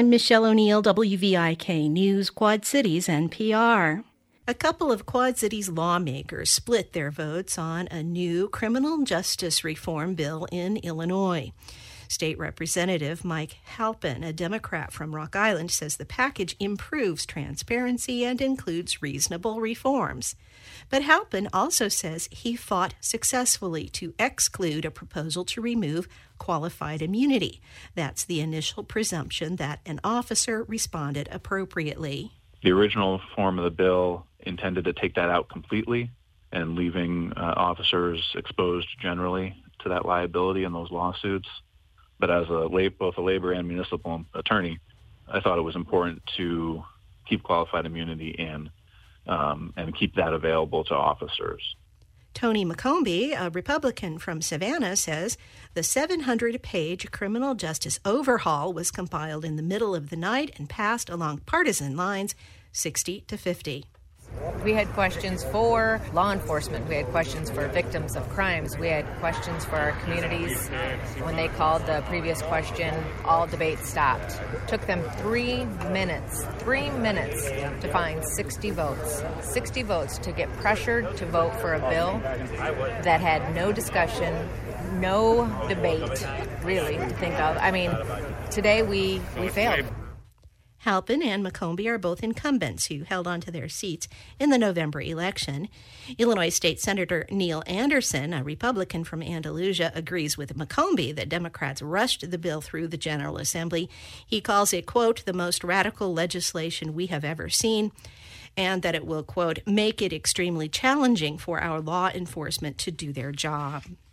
I'm Michelle O'Neill, WVIK News, Quad Cities, NPR. A couple of Quad Cities lawmakers split their votes on a new criminal justice reform bill in Illinois. State Representative Mike Halpin, a Democrat from Rock Island, says the package improves transparency and includes reasonable reforms. But Halpin also says he fought successfully to exclude a proposal to remove qualified immunity. That's the initial presumption that an officer responded appropriately. The original form of the bill intended to take that out completely and leaving officers exposed generally to that liability in those lawsuits. But as both a labor and municipal attorney, I thought it was important to keep qualified immunity in and keep that available to officers. Tony McCombie, a Republican from Savannah, says the 700-page criminal justice overhaul was compiled in the middle of the night and passed along partisan lines, 60-50. We had questions for law enforcement. We had questions for victims of crimes. We had questions for our communities. When they called the previous question, all debate stopped. It took them 3 minutes to find 60 votes. 60 votes to get pressured to vote for a bill that had no discussion, no debate, really, to think of. I mean, today we failed. Halpin and McCombie are both incumbents who held on to their seats in the November election. Illinois State Senator Neil Anderson, a Republican from Andalusia, agrees with McCombie that Democrats rushed the bill through the General Assembly. He calls it, quote, the most radical legislation we have ever seen, and that it will, quote, make it extremely challenging for our law enforcement to do their job.